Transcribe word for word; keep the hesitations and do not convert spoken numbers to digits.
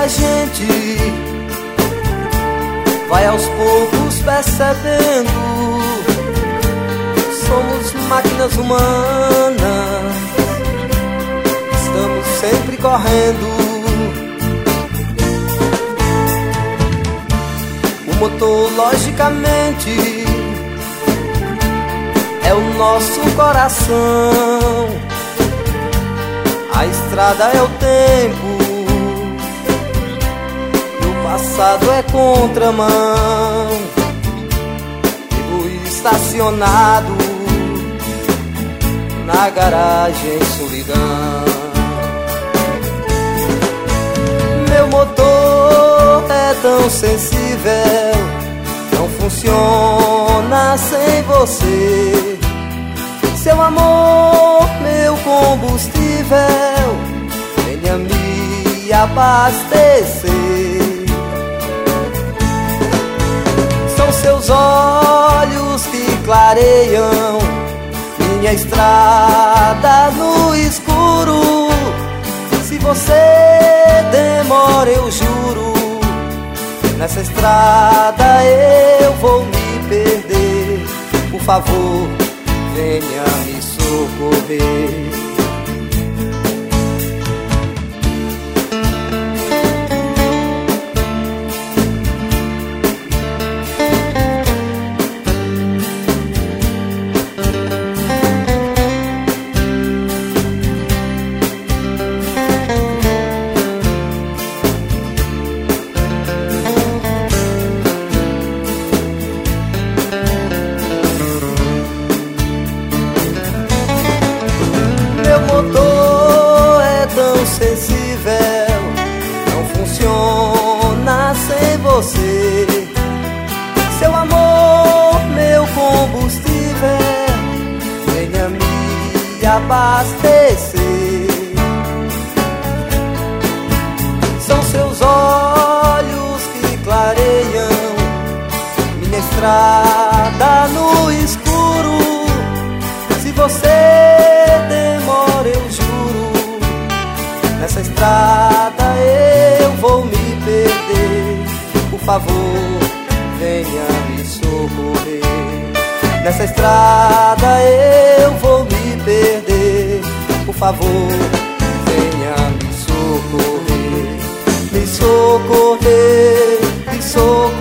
a gente vai aos poucos percebendo, somos máquinas humanas, estamos sempre correndo. O motor, logicamente, é o nosso coração. A estrada é o tempo, e o passado é contramão. Vivo estacionado na garagem solidão. Meu motor é tão sensível, não funciona sem você. Seu amor, meu combustível, venha me abastecer. São seus olhos que clareiam minha estrada no escuro. Se você demora, eu juro, nessa estrada eu vou me perder. Por favor, venha me socorrer. Sensível, não funciona sem você. Seu amor, meu combustível, venha me abastecer. São seus olhos que clareiam minha estrada no escuro. Se você demora, eu juro, nessa estrada eu vou me perder. Por favor, venha me socorrer. Nessa estrada eu vou me perder. Por favor, venha me socorrer. Me socorrer, me socorrer.